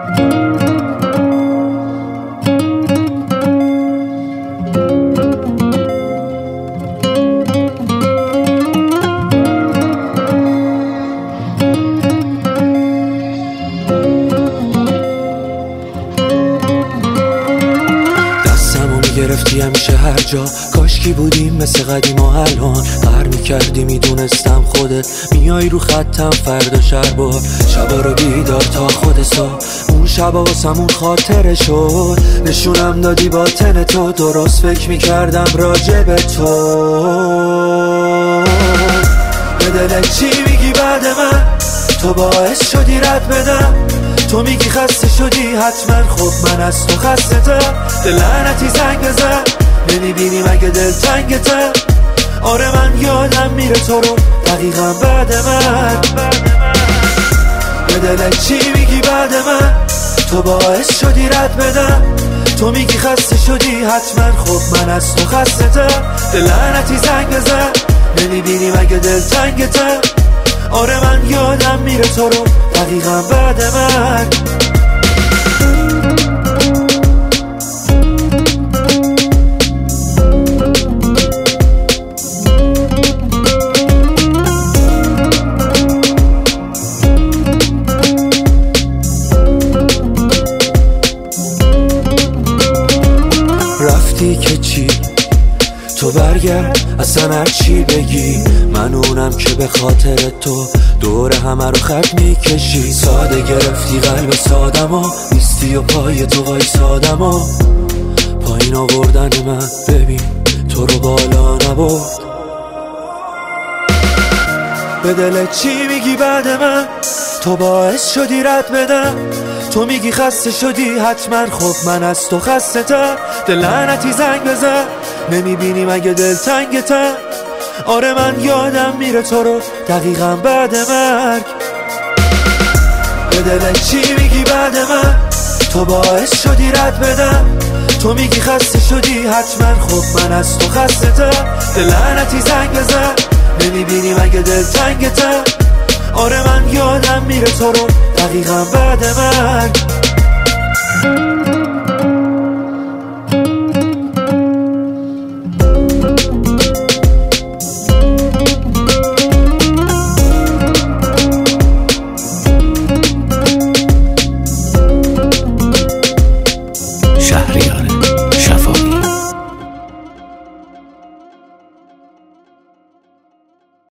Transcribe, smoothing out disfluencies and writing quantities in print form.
گرفتی همیشه هر جا، کاشکی بودیم مثل قدیم و الان قهر میکردی، میدونستم خودت میای رو خطم فردا شربار شبا رو بیدار تا خود صبح. اون شبا واسمون خاطره شد، نشونم دادی باطن تو، درست فکر میکردم راجع به تو. به دلت چی میگی بعد من؟ تو باعث شدی رد بدم، تو میگی خسته شدی حتما، خب من از تو خسته تر. لعنتی زنگ بزن، نمیبینی مگه دل تنگته؟ آره من یادم میره تو رو دقیقا بعد من. به دلت چی میگی بعد من؟ تو باعث شدی رد بدم، تو میگی خسته شدی حتما، خب من از تو خسته تر. لعنتی زنگ بزن، نمیبینی مگه دل تنگته؟ آره من یادم میره تو رو دقیقا بعد من. رفتی که چی؟ تو برگرد اصلا هر چی بگی، من اونم که به خاطر تو دور همه رو خط میکشی. ساده گرفتی قلب سادم و نیستی و پای تو وایسادم و پایین آوردن من، ببین تو رو بالا نبرد. به دلت چی میگی بعد من؟ تو باعث شدی رد بدم، تو میگی خسته شدی حتما، خب من از تو خسته تر. لعنتی زنگ بزن، نمیبینی مگه دل تنگته؟ آره من یادم میره تو رو دقیقا بعد مرگ. به دلت چی میگی بعد من؟ تو باعث شدی رد بدم، تو میگی خسته شدی حتما، خب من از تو خسته تر. لعنتی زنگ بزن، نمیبینی مگه دل تنگته؟ آره من یادم میره تو رو دقیقا بعد مرگ.